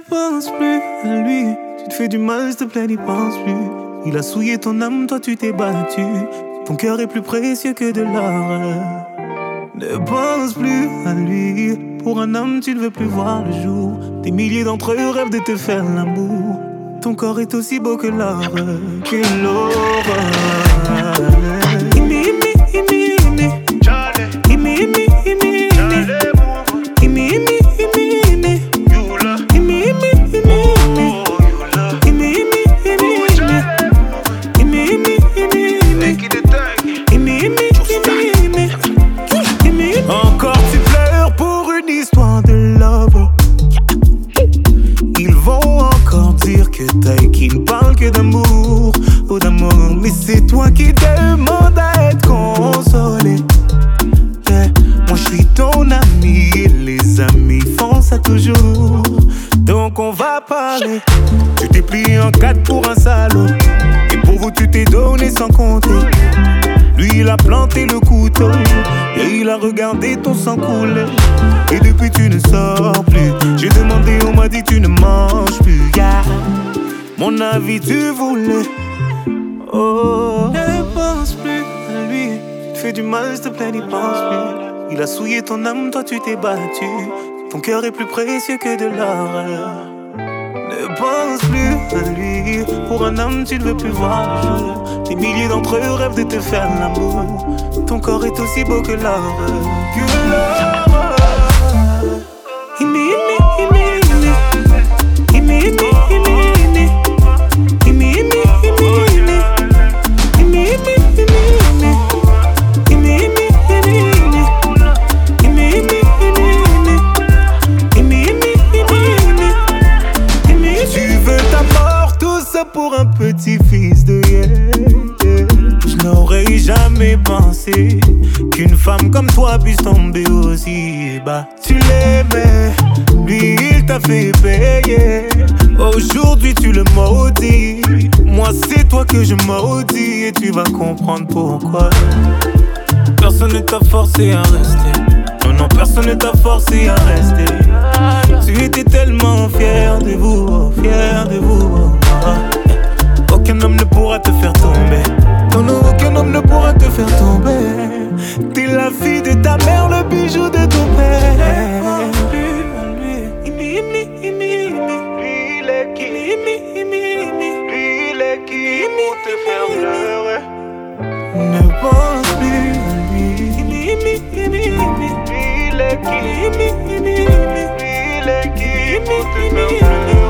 pense plus à lui. Tu te fais du mal, s'il te plaît, n'y pense plus. Il a souillé ton âme, toi tu t'es battu. Ton cœur est plus précieux que de l'or. Ne pense plus à lui. Pour un homme, tu ne veux plus voir le jour. Des milliers d'entre eux rêvent de te faire l'amour. Ton corps est aussi beau que l'or, que l'aurore. Encore tu pleures pour une histoire de love. Ils vont encore dire que t'as qui ne parle que d'amour ou d'amour. Mais c'est toi qui demandes à être consolé. Yeah. Moi je suis ton ami et les amis font ça toujours. Donc on va parler. Tu t'es plié en quatre pour un salaud. Et pour vous tu t'es donné sans compter. Lui il a planté le couteau et il a regardé ton sang couler. Et depuis tu ne sors plus. J'ai demandé, on m'a dit tu ne manges plus, yeah. Mon avis tu voulais. Oh, ne pense plus à lui. Tu te fais du mal, s'il te plaît, n'y pense plus. Il a souillé ton âme, toi tu t'es battu. Ton cœur est plus précieux que de l'or. Ne pense plus à lui. Pour un homme tu ne veux plus voir le jour. Des milliers d'entre eux rêvent de te faire l'amour. Ton corps est aussi beau que l'or. Que l'or. Pour un petit fils de yeah. Je n'aurais jamais pensé qu'une femme comme toi puisse tomber aussi bas. Tu l'aimais, lui il t'a fait payer. Aujourd'hui tu le maudis. Moi c'est toi que je maudis. Et tu vas comprendre pourquoi. Personne ne t'a forcé à rester. Non, non, personne ne t'a forcé à rester. Tu étais tellement fier de vous, fier de vous. Aucun homme ne pourra te faire tomber. Non, non, aucun homme ne pourra te faire tomber. T'es la fille de ta mère, le bijou de ton père. Lui, il est qui? Lui, il est qui pour te faire pleurer? Ne pense plus à lui. Lui, il est qui? Lui, il est qui pour te faire pleurer?